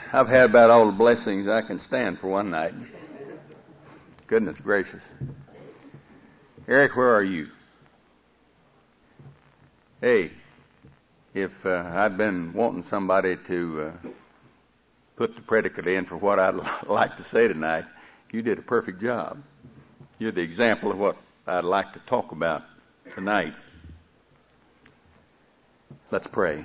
I've had about all the blessings I can stand for one night. Goodness gracious. Eric, where are you? Hey, if I'd been wanting somebody to put the predicate in for what I'd like to say tonight, you did a perfect job. You're the example of what I'd like to talk about tonight. Let's pray.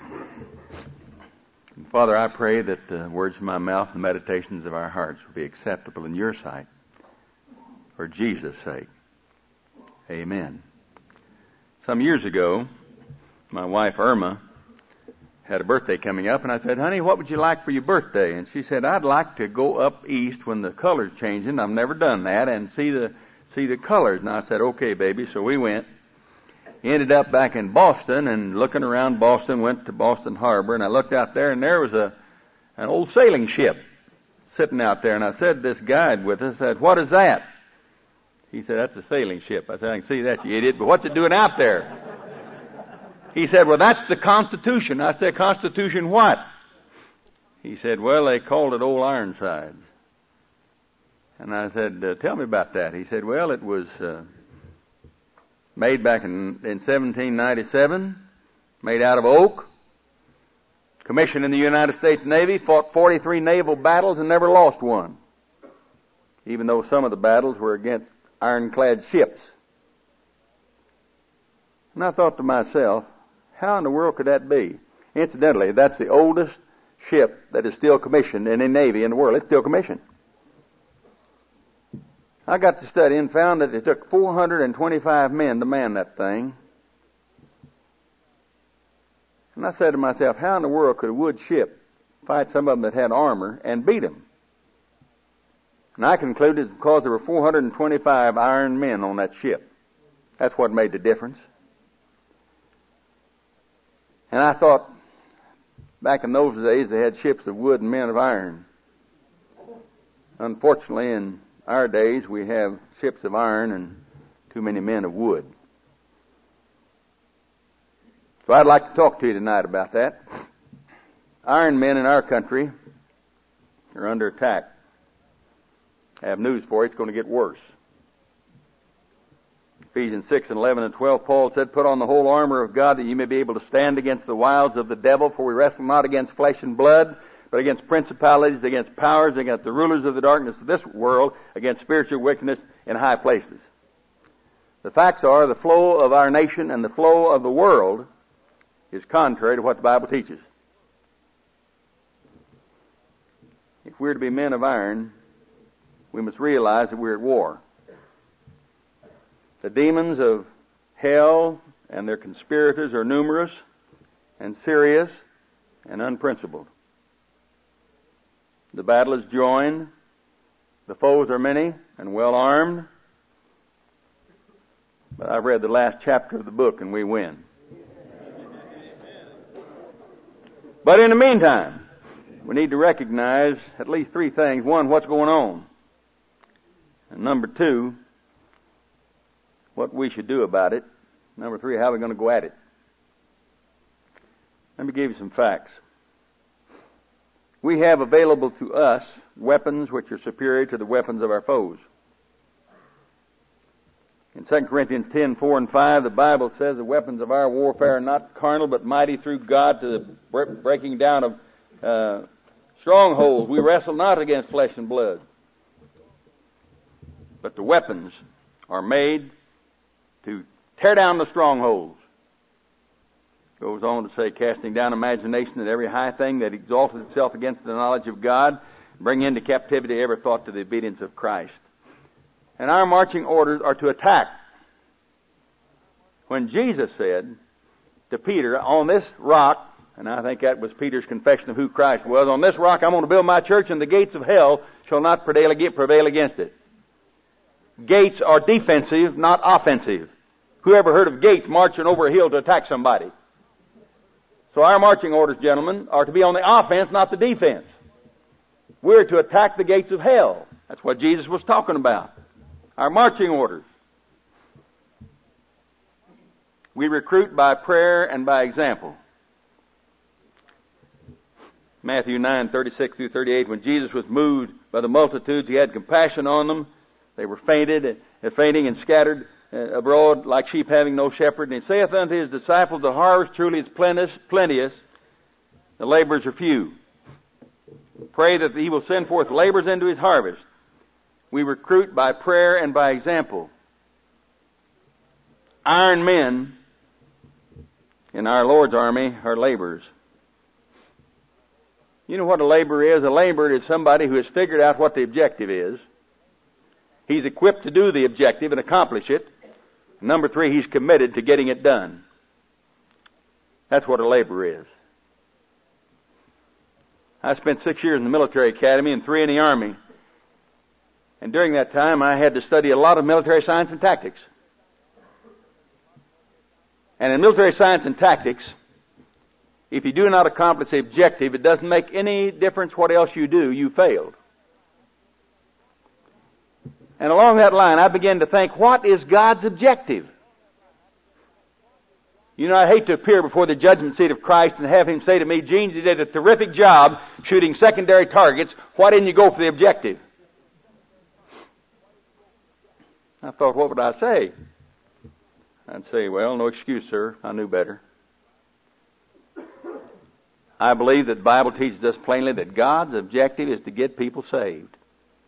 And Father, I pray that the words of my mouth and the meditations of our hearts will be acceptable in your sight. For Jesus' sake. Amen. Some years ago, my wife Irma had a birthday coming up, and I said, honey, what would you like for your birthday? And she said, I'd like to go up east when the color's changing. I've never done that, and see the colors. And I said, okay, baby. So we went. Ended up back in Boston, and looking around Boston, went to Boston Harbor, and I looked out there, and there was an old sailing ship sitting out there. And I said, this guide with us said, what is that? He said, that's a sailing ship. I said, I can see that, you idiot, but what's it doing out there? He said, well, that's the Constitution. I said, Constitution what? He said, well, they called it Old Ironsides. And I said, tell me about that. He said, well, it was made back in 1797, made out of oak, commissioned in the United States Navy, fought 43 naval battles and never lost one, even though some of the battles were against ironclad ships. And I thought to myself, how in the world could that be? Incidentally, that's the oldest ship that is still commissioned in any navy in the world. It's still commissioned. I got to study and found that it took 425 men to man that thing. And I said to myself, how in the world could a wood ship fight some of them that had armor and beat them? And I concluded it's because there were 425 iron men on that ship. That's what made the difference. And I thought, back in those days they had ships of wood and men of iron. Unfortunately, in our days, we have ships of iron and too many men of wood. So I'd like to talk to you tonight about that. Iron men in our country are under attack. I have news for you, it's going to get worse. Ephesians 6 and 11 and 12, Paul said, put on the whole armor of God that you may be able to stand against the wiles of the devil, for we wrestle not against flesh and blood, but against principalities, against powers, against the rulers of the darkness of this world, against spiritual wickedness in high places. The facts are the flow of our nation and the flow of the world is contrary to what the Bible teaches. If we're to be men of iron, we must realize that we're at war. The demons of hell and their conspirators are numerous and serious and unprincipled. The battle is joined. The foes are many and well armed. But I've read the last chapter of the book and we win. But in the meantime, we need to recognize at least three things. One, what's going on? And number two, what we should do about it. Number three, how we're going to go at it. Let me give you some facts. We have available to us weapons which are superior to the weapons of our foes. In 2 Corinthians 10, 4 and 5, the Bible says the weapons of our warfare are not carnal, but mighty through God to the breaking down of strongholds. We wrestle not against flesh and blood. But the weapons are made to tear down the strongholds. Goes on to say, casting down imagination and every high thing that exalted itself against the knowledge of God, bring into captivity every thought to the obedience of Christ. And our marching orders are to attack. When Jesus said to Peter, on this rock, and I think that was Peter's confession of who Christ was, on this rock I'm going to build my church, and the gates of hell shall not prevail against it. Gates are defensive, not offensive. Who ever heard of gates marching over a hill to attack somebody? So our marching orders, gentlemen, are to be on the offense, not the defense. We're to attack the gates of hell. That's what Jesus was talking about. Our marching orders. We recruit by prayer and by example. Matthew 9:36 through 38, when Jesus was moved by the multitudes, he had compassion on them. They were fainting and scattered abroad like sheep having no shepherd. And he saith unto his disciples, the harvest truly is plenteous, the laborers are few. Pray that he will send forth laborers into his harvest. We recruit by prayer and by example. Iron men in our Lord's army are laborers. You know what a laborer is? A laborer is somebody who has figured out what the objective is. He's equipped to do the objective and accomplish it. Number 3, he's committed to getting it done. That's what a laborer is. I spent 6 years in the military academy and 3 in the army. And during that time, I had to study a lot of military science and tactics. And in military science and tactics, if you do not accomplish the objective, it doesn't make any difference what else you do, you failed. And along that line, I began to think, what is God's objective? You know, I hate to appear before the judgment seat of Christ and have Him say to me, Gene, you did a terrific job shooting secondary targets. Why didn't you go for the objective? I thought, what would I say? I'd say, well, no excuse, sir. I knew better. I believe that the Bible teaches us plainly that God's objective is to get people saved.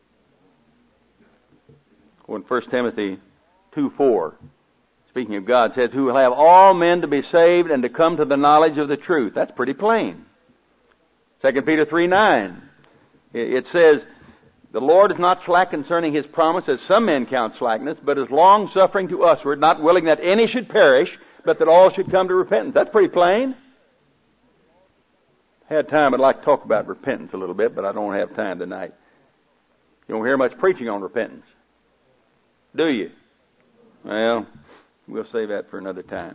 When 1 Timothy 2:4, speaking of God, says, who will have all men to be saved and to come to the knowledge of the truth. That's pretty plain. 2 Peter 3:9, it says, the Lord is not slack concerning His promise, as some men count slackness, but is long-suffering to usward, not willing that any should perish, but that all should come to repentance. That's pretty plain. Had time, I'd like to talk about repentance a little bit, but I don't have time tonight. You don't hear much preaching on repentance, do you? Well, we'll save that for another time.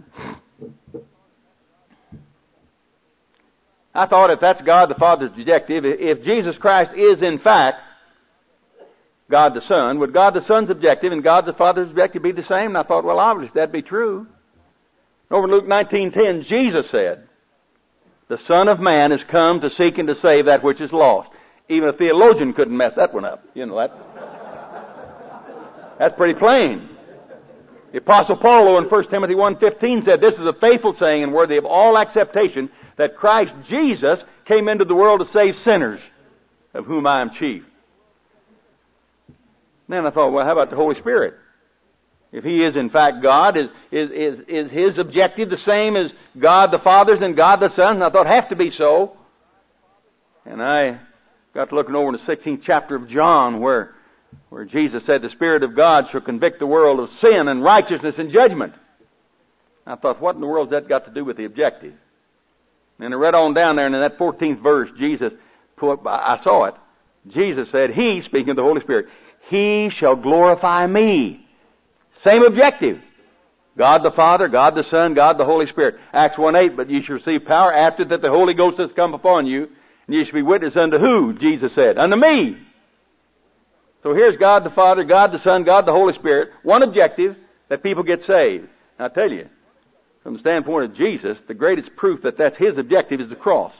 I thought if that's God the Father's objective, if Jesus Christ is in fact God the Son, would God the Son's objective and God the Father's objective be the same? And I thought, well, obviously that'd be true. Over in Luke 19:10, Jesus said, the Son of Man is come to seek and to save that which is lost. Even a theologian couldn't mess that one up. You know that. That's pretty plain. The Apostle Paul in 1 Timothy 1:15 said, this is a faithful saying and worthy of all acceptation, that Christ Jesus came into the world to save sinners, of whom I am chief. Then I thought, well, how about the Holy Spirit? If He is in fact God, is His objective the same as God the Father's and God the Son's? And I thought, have to be so. And I got to looking over in the 16th chapter of John, where Jesus said, the Spirit of God shall convict the world of sin and righteousness and judgment. I thought, what in the world has that got to do with the objective? And I read on down there, and in that 14th verse, I saw it. Jesus said, He, speaking of the Holy Spirit, He shall glorify me. Same objective. God the Father, God the Son, God the Holy Spirit. Acts 1:8, but ye shall receive power after that the Holy Ghost has come upon you, and ye shall be witness unto who? Jesus said, unto me. So here's God the Father, God the Son, God the Holy Spirit. One objective, that people get saved. And I tell you, from the standpoint of Jesus, the greatest proof that that's His objective is the cross.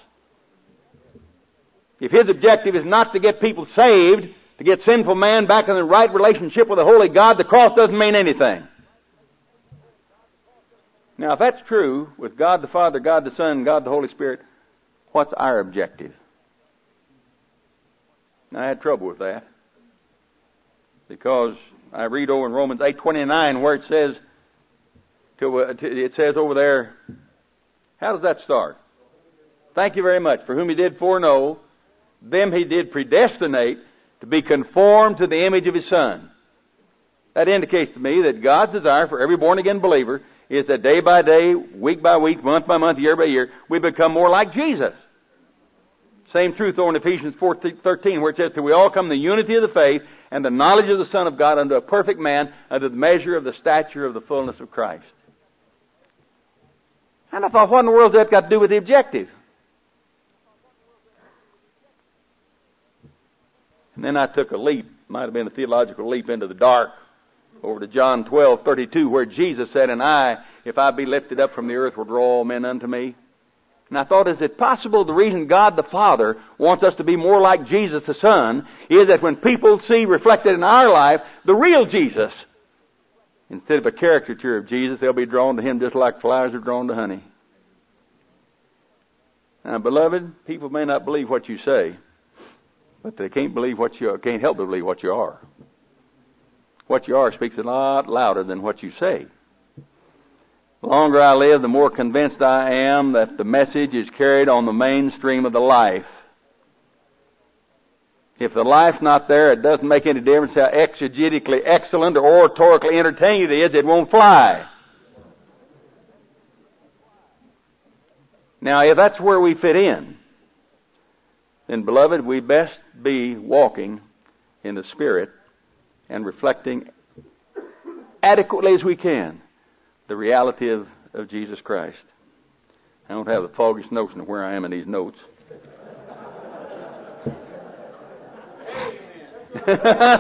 If His objective is not to get people saved, to get sinful man back in the right relationship with the Holy God, the cross doesn't mean anything. Now, if that's true with God the Father, God the Son, God the Holy Spirit, what's our objective? Now, I had trouble with that, because I read over in Romans 8:29 where it says over there, how does that start? Thank you very much. For whom He did foreknow, them He did predestinate to be conformed to the image of His Son. That indicates to me that God's desire for every born-again believer is that day by day, week by week, month by month, year by year, we become more like Jesus. Same truth over in Ephesians 4:13, where it says, till we all come to the unity of the faith and the knowledge of the Son of God, unto a perfect man, unto the measure of the stature of the fullness of Christ. And I thought, what in the world has that got to do with the objective? And then I took a leap, might have been a theological leap into the dark, over to John 12:32, where Jesus said, and I, if I be lifted up from the earth, will draw all men unto me. And I thought, is it possible the reason God the Father wants us to be more like Jesus the Son is that when people see reflected in our life the real Jesus, instead of a caricature of Jesus, they'll be drawn to Him just like flies are drawn to honey. Now, beloved, people may not believe what you say, but they can't help but believe what you are. What you are speaks a lot louder than what you say. The longer I live, the more convinced I am that the message is carried on the mainstream of the life. If the life's not there, it doesn't make any difference how exegetically excellent or oratorically entertaining it is, it won't fly. Now, if that's where we fit in, then, beloved, we best be walking in the Spirit and reflecting adequately as we can the reality of Jesus Christ. I don't have the foggiest notion of where I am in these notes. If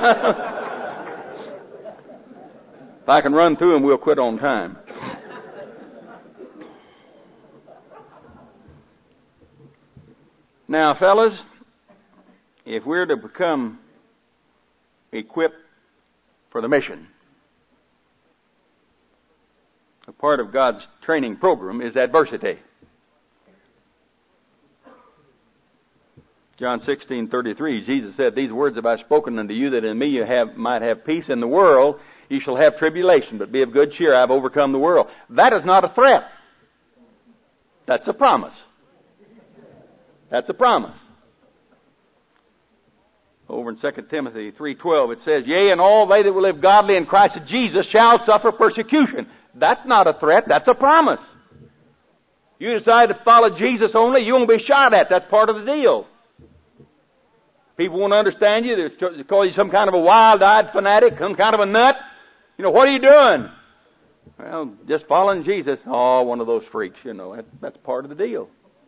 I can run through them, we'll quit on time. Now, fellas, if we're to become equipped for the mission, a part of God's training program is adversity. John 16:33, Jesus said, "These words have I spoken unto you, that in me you might have peace. In the world you shall have tribulation, but be of good cheer, I have overcome the world." That is not a threat. That's a promise. That's a promise. Over in 2 Timothy 3:12 it says, "Yea, and all they that will live godly in Christ Jesus shall suffer persecution." That's not a threat, that's a promise. You decide to follow Jesus only, you won't be shot at. That's part of the deal. People won't understand you. They call you some kind of a wild-eyed fanatic, some kind of a nut. You know, what are you doing? Well, just following Jesus. Oh, one of those freaks, you know. That's part of the deal.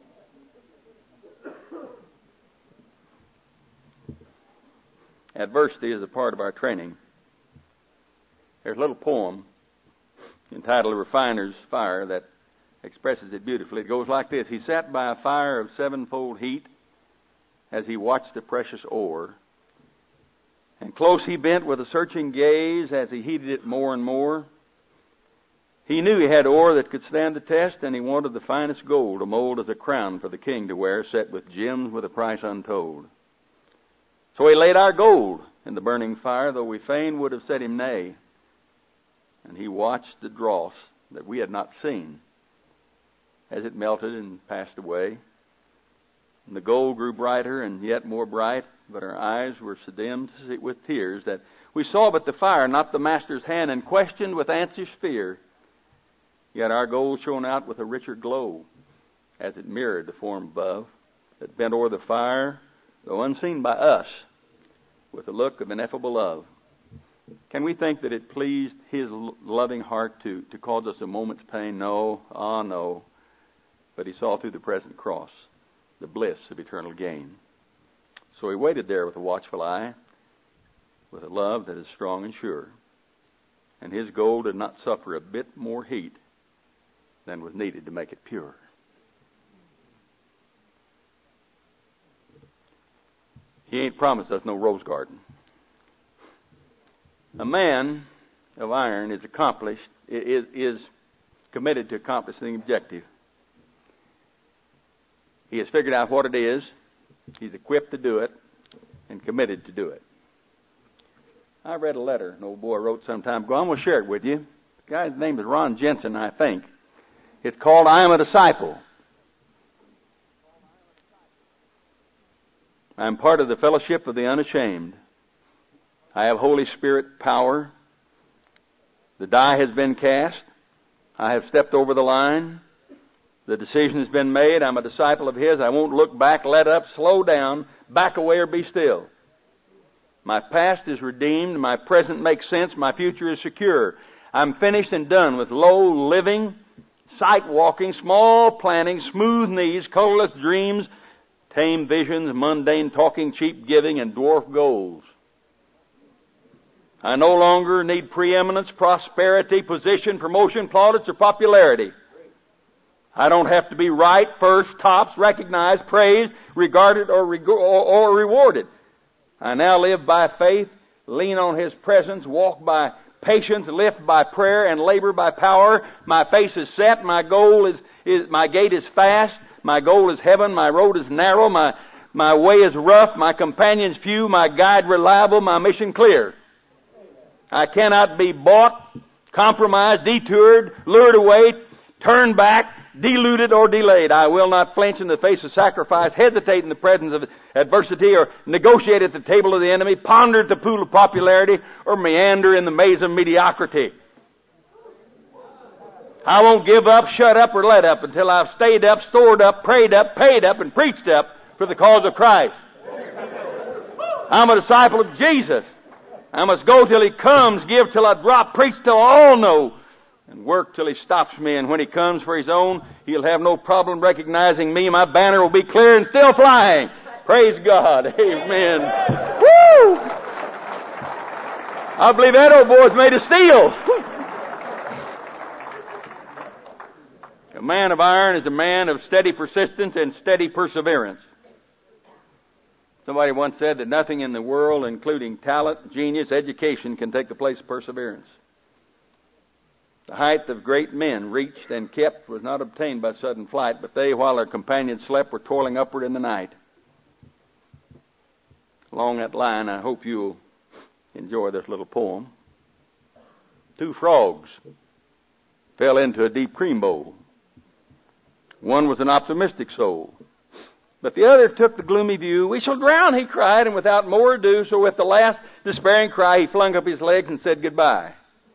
Adversity is a part of our training. There's a little poem entitled "A Refiner's Fire" that expresses it beautifully. It goes like this: "He sat by a fire of sevenfold heat as he watched the precious ore, and close he bent with a searching gaze as he heated it more and more. He knew he had ore that could stand the test, and he wanted the finest gold to mold as a crown for the king to wear, set with gems with a price untold. So he laid our gold in the burning fire, though we fain would have set him nay. And he watched the dross that we had not seen as it melted and passed away. And the gold grew brighter and yet more bright, but our eyes were so dimmed with tears that we saw but the fire, not the master's hand, and questioned with anxious fear. Yet our gold shone out with a richer glow as it mirrored the form above that bent o'er the fire, though unseen by us, with a look of ineffable love. Can we think that it pleased His loving heart to cause us a moment's pain? No, no. But He saw through the present cross the bliss of eternal gain. So He waited there with a watchful eye, with a love that is strong and sure. And His gold did not suffer a bit more heat than was needed to make it pure. He ain't promised us no rose garden. A man of iron is committed to accomplishing the objective. He has figured out what it is. He's equipped to do it and committed to do it. I read a letter an old boy wrote some time ago. I'm going to share it with you. The guy's name is Ron Jensen, I think. It's called "I Am a Disciple." I am part of the fellowship of the unashamed. I have Holy Spirit power. The die has been cast. I have stepped over the line. The decision has been made. I'm a disciple of His. I won't look back, let up, slow down, back away, or be still. My past is redeemed. My present makes sense. My future is secure. I'm finished and done with low living, sight walking, small planning, smooth knees, colorless dreams, tame visions, mundane talking, cheap giving, and dwarf goals. I no longer need preeminence, prosperity, position, promotion, plaudits, or popularity. I don't have to be right, first, tops, recognized, praised, regarded, or rewarded. I now live by faith, lean on His presence, walk by patience, lift by prayer, and labor by power. My face is set, my goal is my gate is fast, my goal is heaven, my road is narrow, my way is rough, my companions few, my guide reliable, my mission clear. I cannot be bought, compromised, detoured, lured away, turned back, deluded, or delayed. I will not flinch in the face of sacrifice, hesitate in the presence of adversity, or negotiate at the table of the enemy, ponder at the pool of popularity, or meander in the maze of mediocrity. I won't give up, shut up, or let up until I've stayed up, stored up, prayed up, paid up, and preached up for the cause of Christ. I'm a disciple of Jesus. I must go till He comes, give till I drop, preach till all know, and work till He stops me. And when He comes for His own, He'll have no problem recognizing me. My banner will be clear and still flying. Praise God. Amen. Woo! I believe that old boy's made of steel. A man of iron is a man of steady persistence and steady perseverance. Somebody once said that nothing in the world, including talent, genius, education, can take the place of perseverance. The height of great men reached and kept was not obtained by sudden flight, but they, while their companions slept, were toiling upward in the night. Along that line, I hope you'll enjoy this little poem. 2 frogs fell into a deep cream bowl. One was an optimistic soul, but the other took the gloomy view. "We shall drown," he cried, and without more ado, so with the last despairing cry, he flung up his legs and said goodbye.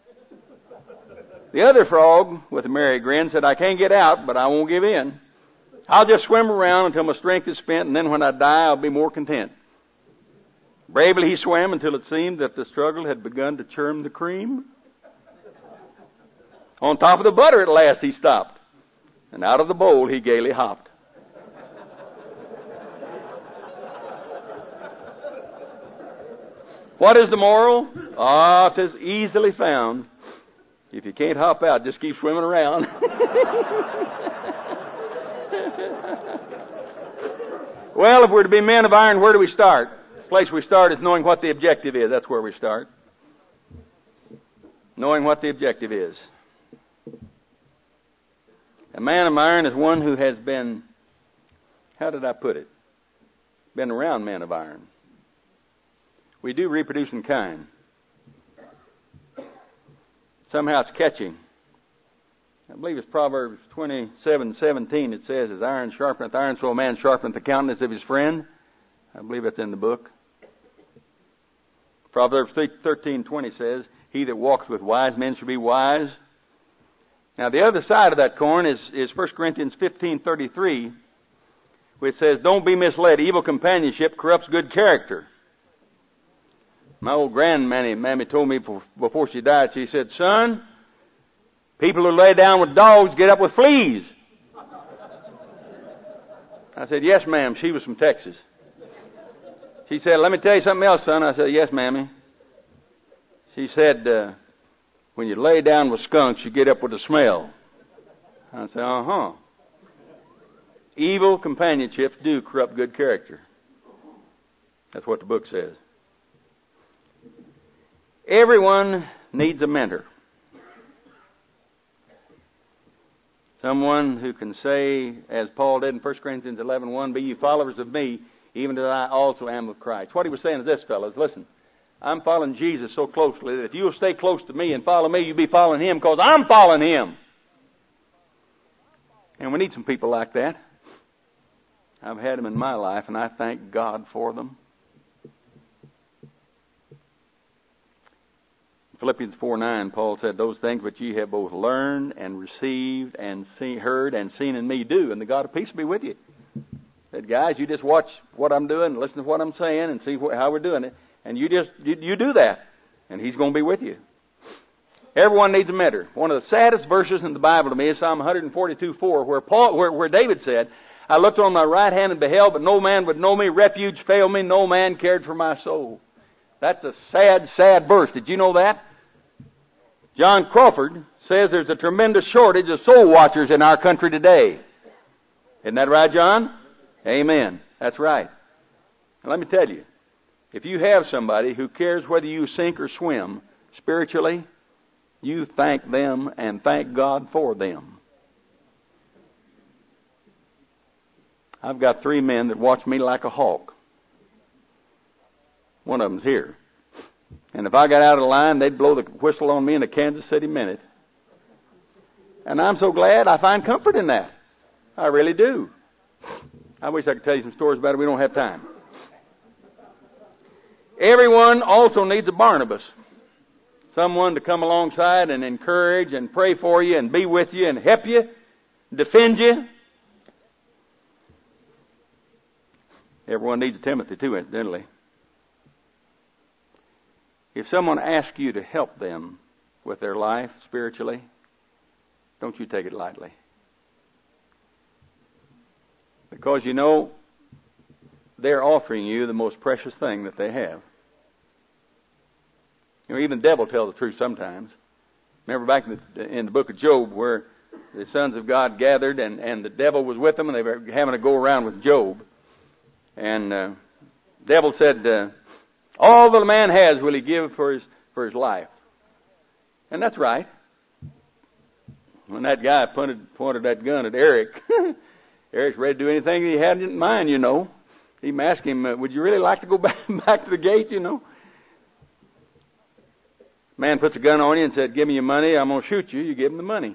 The other frog, with a merry grin, said, "I can't get out, but I won't give in. I'll just swim around until my strength is spent, and then when I die, I'll be more content." Bravely he swam until it seemed that the struggle had begun to churn the cream. On top of the butter at last he stopped, and out of the bowl he gaily hopped. What is the moral? Ah, 'tis easily found. If you can't hop out, just keep swimming around. Well, if we're to be men of iron, where do we start? The place we start is knowing what the objective is. That's where we start. Knowing what the objective is. A man of iron is one who has been, how did I put it? Been around men of iron. We do reproduce in kind. Somehow it's catching. I believe it's Proverbs 27:17. It says, "As iron sharpeneth iron, so a man sharpeneth the countenance of his friend." I believe that's in the book. Proverbs 13:20 says, "He that walks with wise men shall be wise." Now the other side of that coin is 1 Corinthians 15:33, which says, "Don't be misled. Evil companionship corrupts good character." My old grandmammy told me before she died, she said, "Son, people who lay down with dogs get up with fleas." I said, "Yes, ma'am." She was from Texas. She said, "Let me tell you something else, son." I said, "Yes, mammy." She said, "When you lay down with skunks, you get up with a smell." I said, "Uh-huh." Evil companionships do corrupt good character. That's what the book says. Everyone needs a mentor. Someone who can say, as Paul did in 1 Corinthians 11:1, "Be ye followers of me, even as I also am of Christ." What he was saying to this, fellas, listen, I'm following Jesus so closely that if you'll stay close to me and follow me, you'll be following Him because I'm following Him. And we need some people like that. I've had them in my life, and I thank God for them. Philippians 4:9, Paul said, "Those things which ye have both learned and received and heard and seen in me do, and the God of peace be with you." Said, guys, you just watch what I'm doing, listen to what I'm saying, and see how we're doing it, and you do that, and He's going to be with you. Everyone needs a mentor. One of the saddest verses in the Bible to me is Psalm 142:4, where David said, "I looked on my right hand and beheld, but no man would know me. Refuge failed me. No man cared for my soul." That's a sad, sad verse. Did you know that? John Crawford says there's a tremendous shortage of soul watchers in our country today. Isn't that right, John? Amen. That's right. Now, let me tell you, if you have somebody who cares whether you sink or swim spiritually, you thank them and thank God for them. I've got 3 men that watch me like a hawk. One of them's here. And if I got out of line, they'd blow the whistle on me in a Kansas City minute. And I'm so glad. I find comfort in that. I really do. I wish I could tell you some stories about it. We don't have time. Everyone also needs a Barnabas. Someone to come alongside and encourage and pray for you and be with you and help you, defend you. Everyone needs a Timothy too, incidentally. If someone asks you to help them with their life spiritually, don't you take it lightly. Because you know, they're offering you the most precious thing that they have. You know, even the devil tells the truth sometimes. Remember back in the book of Job where the sons of God gathered and the devil was with them and they were having to go around with Job. And the devil said, all that a man has will he give for his life. And that's right. When that guy pointed that gun at Eric, Eric's ready to do anything he had in mind, you know. He asked him, would you really like to go back to the gate, you know? Man puts a gun on you and said, give me your money, I'm going to shoot you. You give him the money.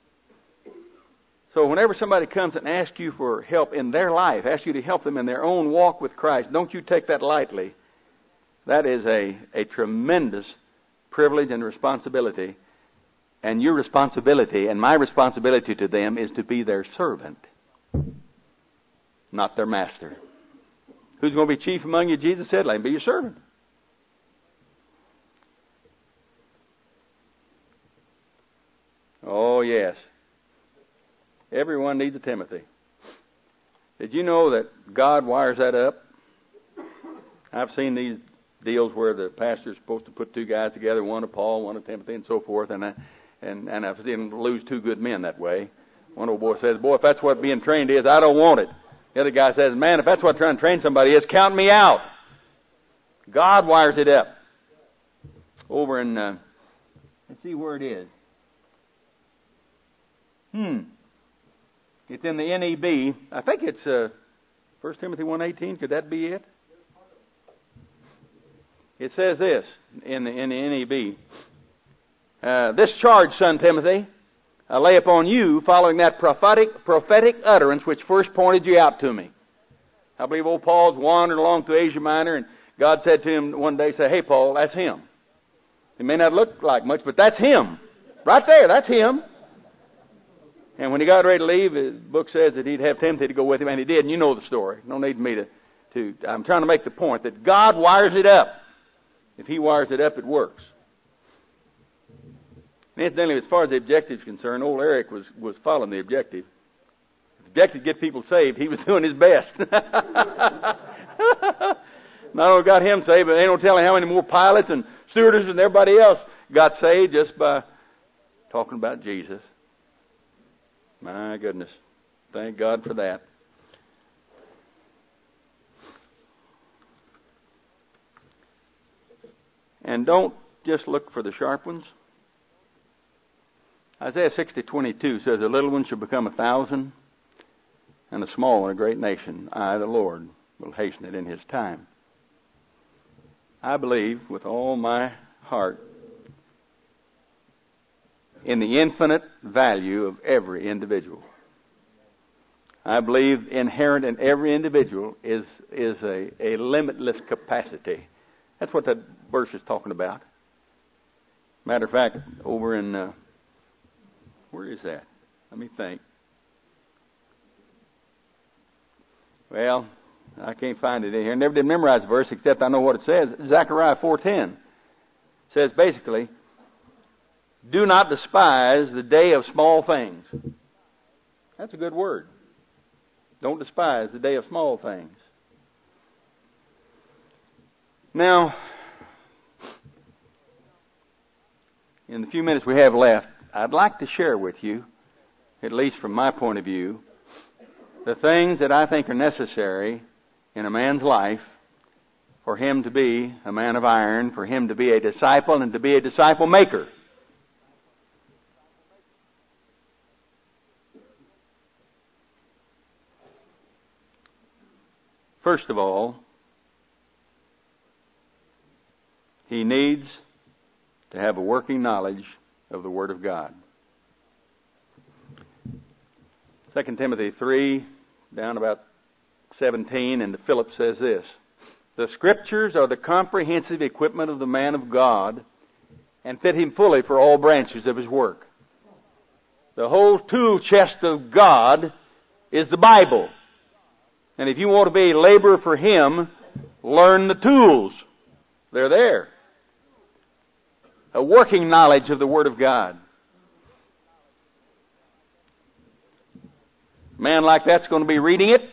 So whenever somebody comes and asks you for help in their life, asks you to help them in their own walk with Christ, don't you take that lightly. That is a tremendous privilege and responsibility. And your responsibility and my responsibility to them is to be their servant, not their master. Who's going to be chief among you? Jesus said, let him be your servant. Oh, yes. Everyone needs a Timothy. Did you know that God wires that up? I've seen these deals where the pastor's supposed to put 2 guys together, one of Paul, one of Timothy, and so forth, and I've seen them lose 2 good men that way. One old boy says, boy, if that's what being trained is, I don't want it. The other guy says, man, if that's what trying to train somebody is, count me out. God wires it up. Over in, let's see where it is. It's in the NEB. I think it's 1 Timothy 1:18. Could that be it? It says this in the NEB. This charge, son Timothy, I lay upon you following that prophetic utterance which first pointed you out to me. I believe old Paul's wandering along through Asia Minor, and God said to him one day, say, hey, Paul, that's him. He may not look like much, but that's him. Right there, that's him. And when he got ready to leave, his book says that he'd have Timothy to go with him, and he did, and you know the story. No need for me to I'm trying to make the point that God wires it up. If he wires it up, it works. And incidentally, as far as the objective is concerned, old Eric was following the objective. The objective to get people saved, he was doing his best. Not only got him saved, but they don't tell him how many more pilots and stewardesses and everybody else got saved just by talking about Jesus. My goodness. Thank God for that. And don't just look for the sharp ones. Isaiah 60:22 says, a little one shall become 1,000, and a small one a great nation. I, the Lord, will hasten it in his time. I believe with all my heart in the infinite value of every individual. I believe inherent in every individual is a limitless capacity. That's what that verse is talking about. Matter of fact, over in, where is that? Let me think. Well, I can't find it in here. I never did memorize the verse except I know what it says. Zechariah 4:10 says basically, do not despise the day of small things. That's a good word. Don't despise the day of small things. Now, in the few minutes we have left, I'd like to share with you, at least from my point of view, the things that I think are necessary in a man's life for him to be a man of iron, for him to be a disciple and to be a disciple maker. First of all, he needs to have a working knowledge of the Word of God. 2 Timothy 3, down about 17, and Philip says this: "The Scriptures are the comprehensive equipment of the man of God, and fit him fully for all branches of his work." The whole tool chest of God is the Bible. And if you want to be a laborer for Him, learn the tools. They're there. A working knowledge of the Word of God. A man like that's going to be reading it.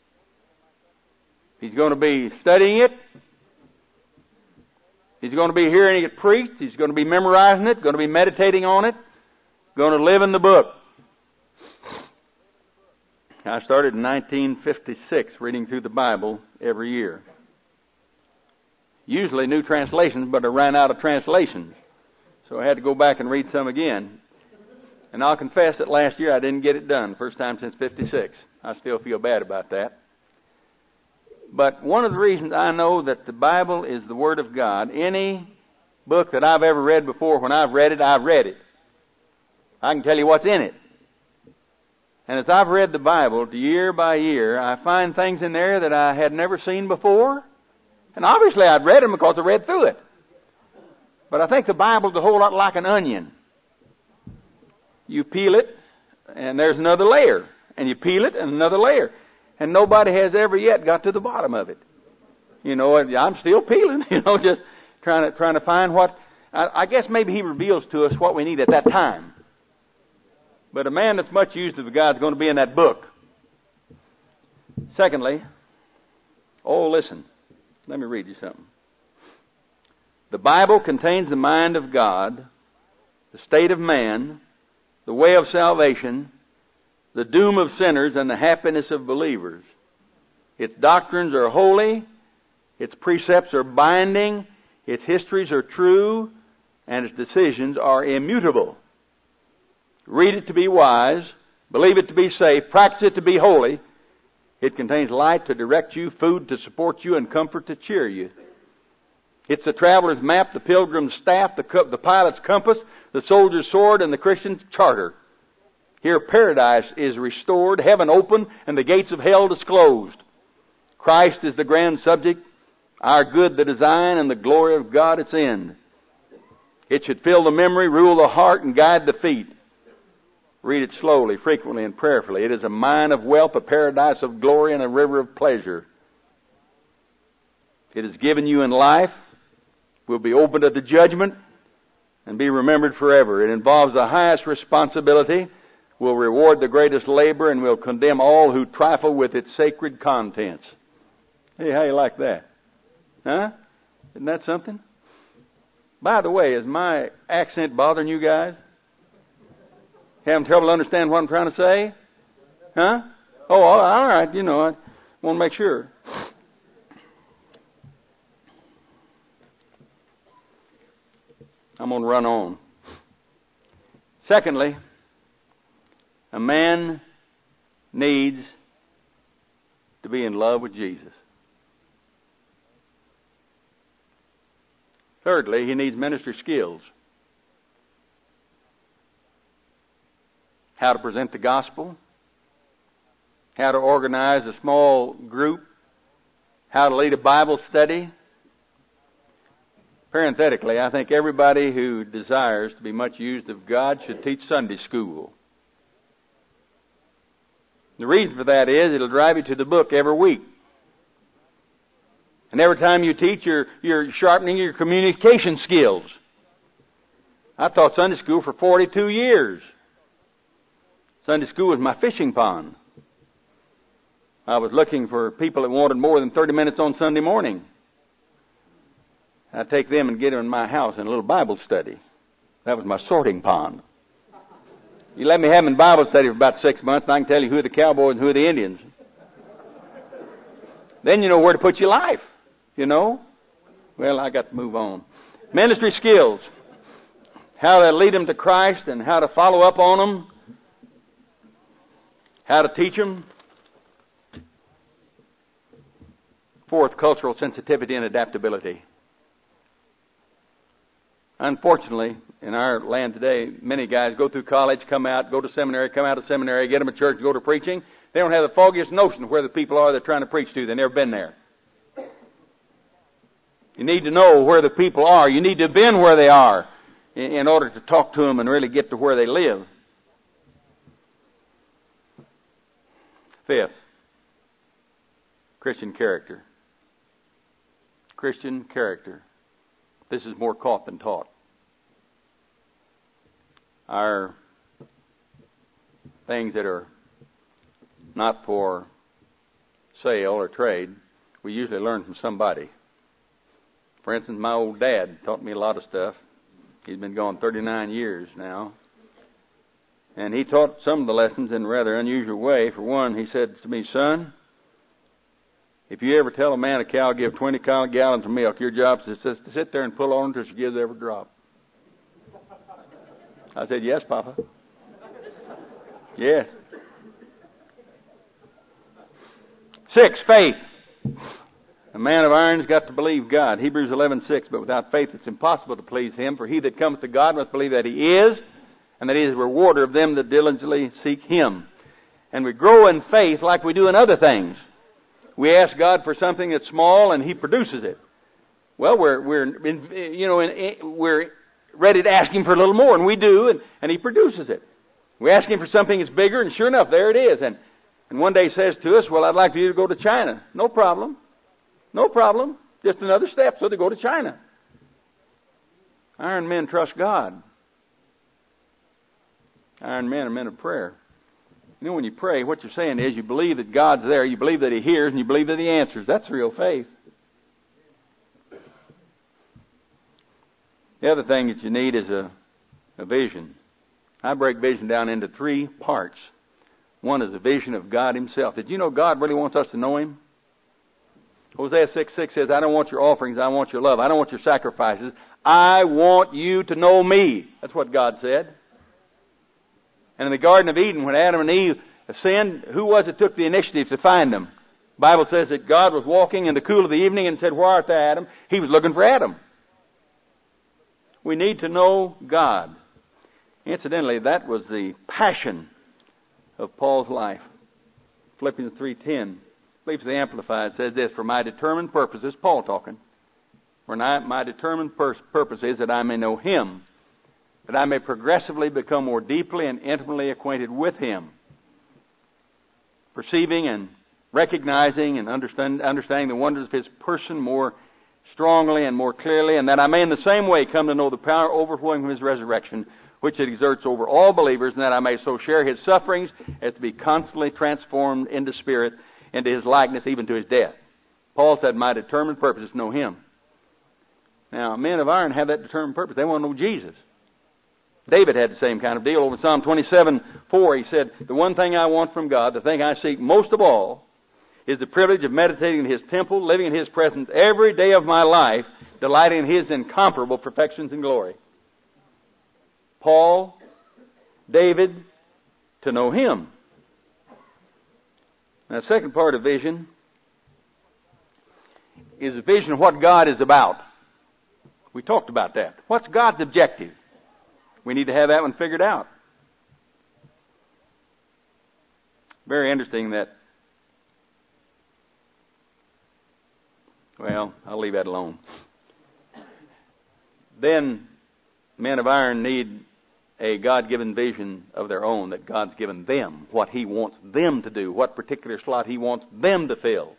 He's going to be studying it. He's going to be hearing it preached. He's going to be memorizing it, going to be meditating on it, going to live in the book. I started in 1956 reading through the Bible every year. Usually new translations, but I ran out of translations. So I had to go back and read some again. And I'll confess that last year I didn't get it done, first time since 56. I still feel bad about that. But one of the reasons I know that the Bible is the Word of God, any book that I've ever read before, when I've read it, I've read it. I can tell you what's in it. And as I've read the Bible year by year, I find things in there that I had never seen before. And obviously I'd read them because I read through it. But I think the Bible's a whole lot like an onion. You peel it, and there's another layer. And you peel it, and another layer. And nobody has ever yet got to the bottom of it. You know, I'm still peeling, just trying to find what... I guess maybe He reveals to us what we need at that time. But a man that's much used of God is going to be in that book. Secondly, listen. Let me read you something. The Bible contains the mind of God, the state of man, the way of salvation, the doom of sinners, and the happiness of believers. Its doctrines are holy, its precepts are binding, its histories are true, and its decisions are immutable. Read it to be wise, believe it to be safe, practice it to be holy. It contains light to direct you, food to support you, and comfort to cheer you. It's the traveler's map, the pilgrim's staff, the pilot's compass, the soldier's sword, and the Christian's charter. Here paradise is restored, heaven open, and the gates of hell disclosed. Christ is the grand subject, our good the design, and the glory of God its end. It should fill the memory, rule the heart, and guide the feet. Read it slowly, frequently, and prayerfully. It is a mine of wealth, a paradise of glory, and a river of pleasure. It is given you in life, will be opened at the judgment, and be remembered forever. It involves the highest responsibility, will reward the greatest labor, and will condemn all who trifle with its sacred contents. Hey, how you like that? Huh? Isn't that something? By the way, is my accent bothering you guys? Having trouble understanding what I'm trying to say? Huh? Oh, all right. I want to make sure. I'm going to run on. Secondly, a man needs to be in love with Jesus. Thirdly, he needs ministry skills. How to present the gospel, how to organize a small group, how to lead a Bible study. Parenthetically, I think everybody who desires to be much used of God should teach Sunday school. The reason for that is it'll drive you to the book every week. And every time you teach, you're sharpening your communication skills. I taught Sunday school for 42 years. Sunday school was my fishing pond. I was looking for people that wanted more than 30 minutes on Sunday morning. I'd take them and get them in my house in a little Bible study. That was my sorting pond. You let me have them in Bible study for about 6 months, and I can tell you who are the cowboys and who are the Indians. Then you know where to put your life, you know. Well, I got to move on. Ministry skills. How to lead them to Christ and how to follow up on them. How to teach them. Fourth, cultural sensitivity and adaptability. Unfortunately, in our land today, many guys go through college, come out, go to seminary, come out of seminary, get them a church, go to preaching. They don't have the foggiest notion of where the people are they're trying to preach to. They've never been there. You need to know where the people are. You need to have been where they are in order to talk to them and really get to where they live. Fifth, Christian character. Christian character. This is more caught than taught. Our things that are not for sale or trade, we usually learn from somebody. For instance, my old dad taught me a lot of stuff. He's been gone 39 years now. And he taught some of the lessons in a rather unusual way. For one, he said to me, son, if you ever tell a man a cow will give 20 gallons of milk, your job is to sit there and pull on until she gives every drop. I said, yes, Papa. Yes. 6, faith. A man of iron's got to believe God. Hebrews 11:6. But without faith it's impossible to please Him. For he that comes to God must believe that He is, and that He is a rewarder of them that diligently seek Him. And we grow in faith like we do in other things. We ask God for something that's small, and He produces it. Well, we're ready to ask Him for a little more, and we do, and He produces it. We ask Him for something that's bigger, and sure enough, there it is. And one day He says to us, well, I'd like for you to go to China. No problem. No problem. Just another step, so they go to China. Iron men trust God. Iron men are men of prayer. You know, when you pray, what you're saying is you believe that God's there, you believe that He hears, and you believe that He answers. That's real faith. The other thing that you need is a vision. I break vision down into 3 parts. One is a vision of God Himself. Did you know God really wants us to know Him? Hosea 6:6 says, I don't want your offerings, I want your love. I don't want your sacrifices. I want you to know me. That's what God said. And in the Garden of Eden, when Adam and Eve sinned, who was it took the initiative to find them? The Bible says that God was walking in the cool of the evening and said, where art thou, Adam? He was looking for Adam. We need to know God. Incidentally, that was the passion of Paul's life. Philippians 3:10. I believe the Amplified says this, for my determined purpose, this is Paul talking, for my determined purpose is that I may know Him, that I may progressively become more deeply and intimately acquainted with Him, perceiving and recognizing and understanding the wonders of His person more strongly and more clearly, and that I may in the same way come to know the power overflowing from His resurrection, which it exerts over all believers, and that I may so share His sufferings as to be constantly transformed into spirit, into His likeness, even to His death. Paul said, my determined purpose is to know Him. Now, men of iron have that determined purpose. They want to know Jesus. David had the same kind of deal. Over in Psalm 27:4, he said, the one thing I want from God, the thing I seek most of all, is the privilege of meditating in His temple, living in His presence every day of my life, delighting in His incomparable perfections and glory. Paul, David, to know Him. Now, the second part of vision is a vision of what God is about. We talked about that. What's God's objective? We need to have that one figured out. Very interesting that, well, I'll leave that alone. Then, men of iron need a God-given vision of their own, that God's given them, what He wants them to do, what particular slot He wants them to fill.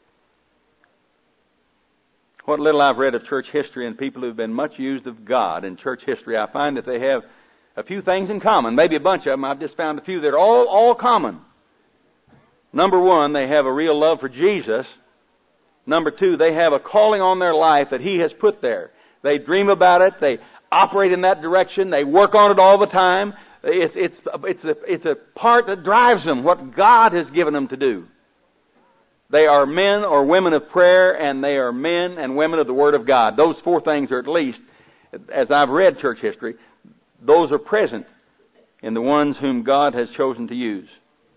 What little I've read of church history and people who've been much used of God in church history, I find that they have a few things in common, maybe a bunch of them. I've just found a few that are all common. Number one, they have a real love for Jesus. Number two, they have a calling on their life that He has put there. They dream about it. They operate in that direction. They work on it all the time. It's a part that drives them, what God has given them to do. They are men or women of prayer, and they are men and women of the Word of God. Those four things are, at least, as I've read church history, those are present in the ones whom God has chosen to use.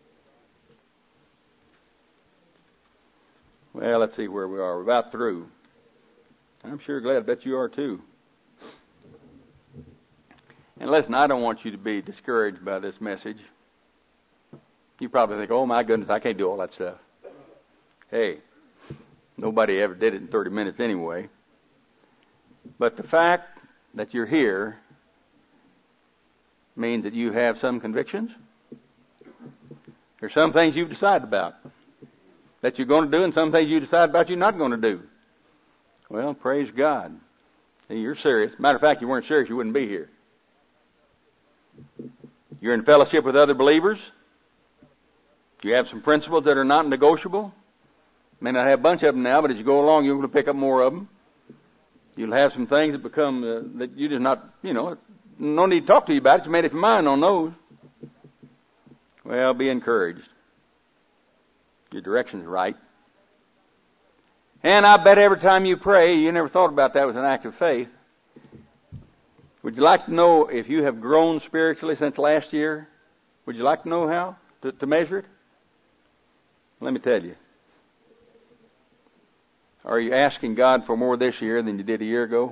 Well, let's see where we are. We're about through. I'm sure glad that you are too. And listen, I don't want you to be discouraged by this message. You probably think, oh my goodness, I can't do all that stuff. Hey, nobody ever did it in 30 minutes anyway. But the fact that you're here means that you have some convictions. There's some things you've decided about that you're going to do, and some things you decide about you're not going to do. Well, praise God. See, you're serious. Matter of fact, if you weren't serious, you wouldn't be here. You're in fellowship with other believers. You have some principles that are not negotiable. May not have a bunch of them now, but as you go along, you're going to pick up more of them. You'll have some things that become, that you just not, no need to talk to you about it. You made up your mind on those. Well, be encouraged. Your direction's right. And I bet every time you pray, you never thought about that was an act of faith. Would you like to know if you have grown spiritually since last year? Would you like to know how to measure it? Let me tell you. Are you asking God for more this year than you did a year ago?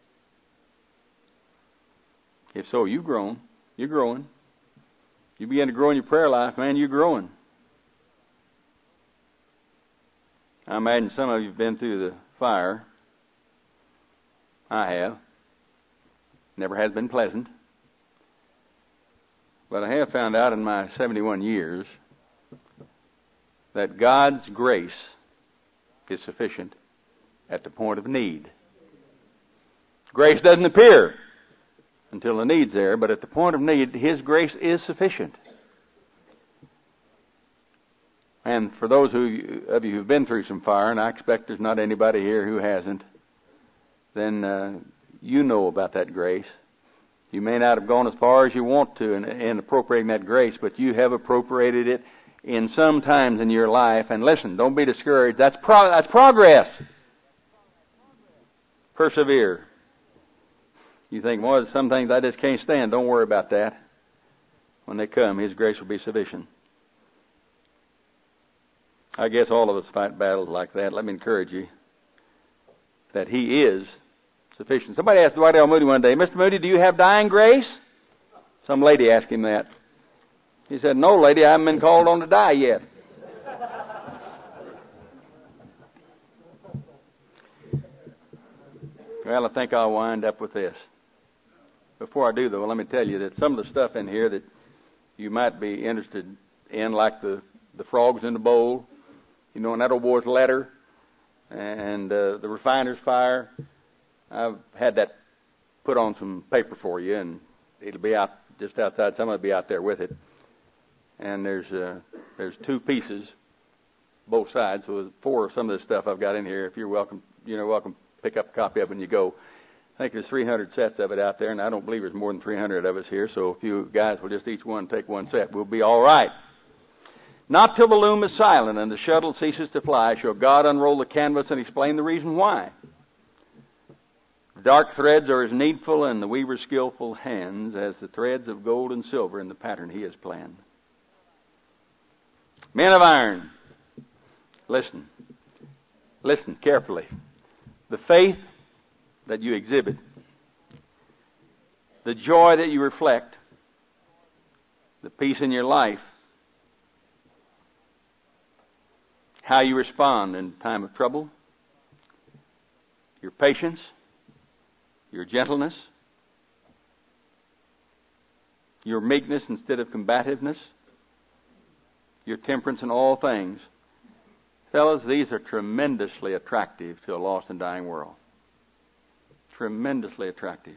If so, you've grown. You're growing. You begin to grow in your prayer life, man, you're growing. I imagine some of you have been through the fire. I have. Never has been pleasant. But I have found out in my 71 years that God's grace is sufficient at the point of need. Grace doesn't appear until the need's there, but at the point of need, His grace is sufficient. And for those of you who've been through some fire, and I expect there's not anybody here who hasn't, then you know about that grace. You may not have gone as far as you want to in appropriating that grace, but you have appropriated it in some times in your life. And listen, don't be discouraged. That's progress. Persevere. You think, well, some things I just can't stand. Don't worry about that. When they come, His grace will be sufficient. I guess all of us fight battles like that. Let me encourage you that He is sufficient. Somebody asked Dwight L. Moody one day, Mr. Moody, do you have dying grace? Some lady asked him that. He said, no, lady, I haven't been called on to die yet. Well, I think I'll wind up with this. Before I do, though, let me tell you that some of the stuff in here that you might be interested in, like the frogs in the bowl, and that old boy's letter, and the refiner's fire, I've had that put on some paper for you, and it'll be out just outside. Some will be out there with it. And there's 2 pieces, both sides. So 4 of some of the stuff I've got in here. If you're welcome, welcome. Pick up a copy of it when you go. I think there's 300 sets of it out there, and I don't believe there's more than 300 of us here. So if you guys will just each one take one set, we'll be all right. Not till the loom is silent and the shuttle ceases to fly shall God unroll the canvas and explain the reason why. Dark threads are as needful in the weaver's skillful hands as the threads of gold and silver in the pattern he has planned. Men of iron, listen carefully. The faith that you exhibit, the joy that you reflect, the peace in your life, how you respond in time of trouble, your patience, your gentleness, your meekness instead of combativeness, your temperance in all things. Fellas, these are tremendously attractive to a lost and dying world. Tremendously attractive.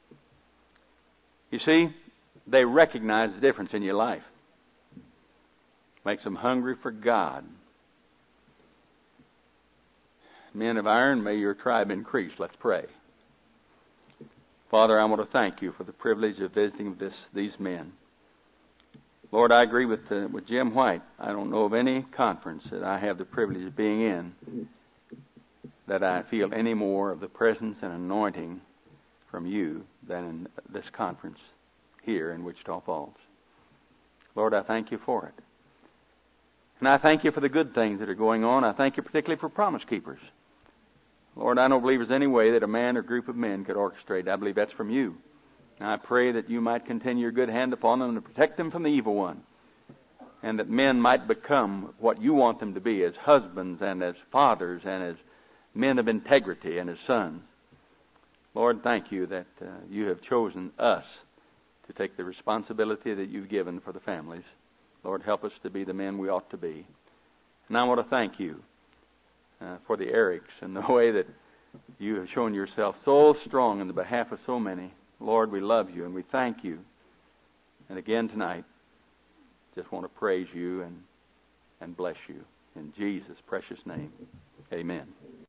You see, they recognize the difference in your life. Makes them hungry for God. Men of iron, may your tribe increase. Let's pray. Father, I want to thank you for the privilege of visiting with these men. Lord, I agree with Jim White. I don't know of any conference that I have the privilege of being in that I feel any more of the presence and anointing from you than in this conference here in Wichita Falls. Lord, I thank you for it. And I thank you for the good things that are going on. I thank you particularly for Promise Keepers. Lord, I don't believe there's any way that a man or group of men could orchestrate. I believe that's from you. And I pray that you might continue your good hand upon them and protect them from the evil one. And that men might become what you want them to be as husbands and as fathers and as men of integrity and as sons. Lord, thank you that you have chosen us to take the responsibility that you've given for the families. Lord, help us to be the men we ought to be. And I want to thank you for the Erics and the way that you have shown yourself so strong in the behalf of so many. Lord, we love you and we thank you. And again tonight, just want to praise you and bless you. In Jesus' precious name, amen.